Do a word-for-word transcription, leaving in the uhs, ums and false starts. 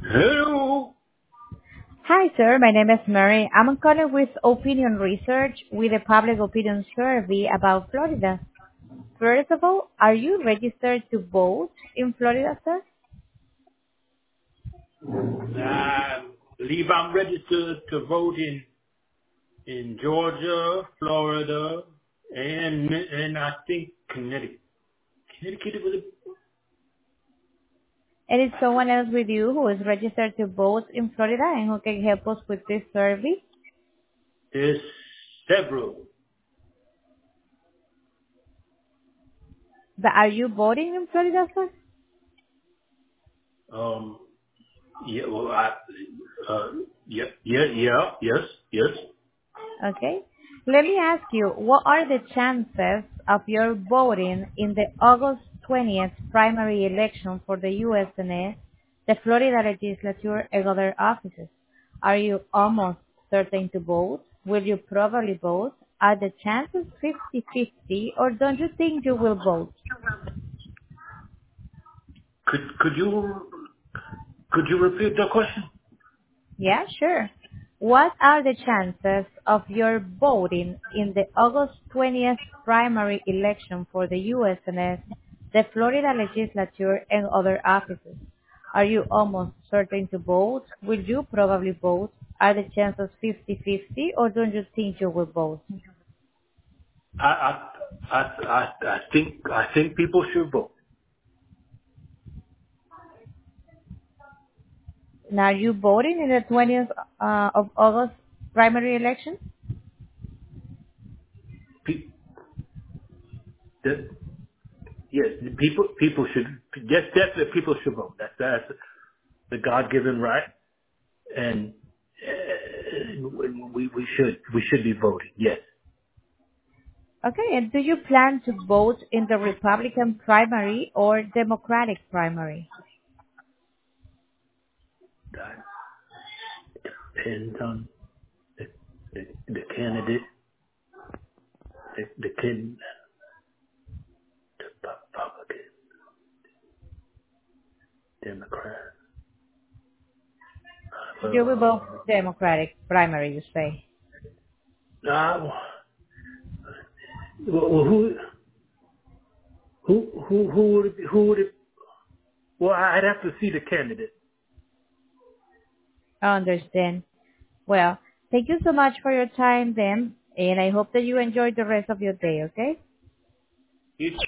Hello. Hi, sir. My name is Mary. I'm calling with Opinion Research with a public opinion survey about Florida. First of all, are you registered to vote in Florida, sir? I believe I'm registered to vote in in Georgia, Florida, and and I think Connecticut. Connecticut was And is someone else with you who is registered to vote in Florida and who can help us with this survey? there's several. But are you voting in Florida, sir? Um. Yeah. Well, I. Uh. Yeah. Yeah. Yeah. Yes. Yes. Okay. Let me ask you, what are the chances of your voting in the August twentieth primary election for the U S Senate, the Florida legislature, and other offices? Are you almost certain to vote? Will you probably vote? Are the chances fifty-fifty, or don't you think you will vote? Could could you could you repeat the question? Yeah, sure. What are the chances of your voting in the August twentieth primary election for the U S Senate, the Florida legislature, and other offices? Are you almost certain to vote? Will you probably vote? Are the chances fifty-fifty, or don't you think you will vote? I I I I, I think I think people should vote. Now, are you voting in the twentieth uh, of August primary election? Pe- the, Yes, the people people should yes definitely people should vote. That's that's the God given right, and uh, we we should we should be voting. Yes, Okay, and do you plan to vote in the Republican primary or Democratic primary? that depends on the the, the candidate, the the can the Republican, Democrat. You will vote Uh, Democratic primary, you say. uh, well, who who who who would it, be- who would it? Well, I'd have to see the candidate. I understand. Well, thank you so much for your time then, and I hope that you enjoy the rest of your day, okay? It's